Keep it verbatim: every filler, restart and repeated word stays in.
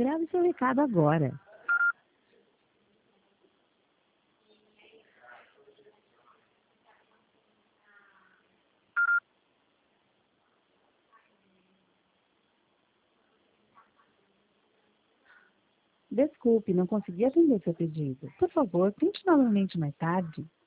Grave seu recado agora. Desculpe, não consegui atender seu pedido. Por favor, tente novamente mais tarde.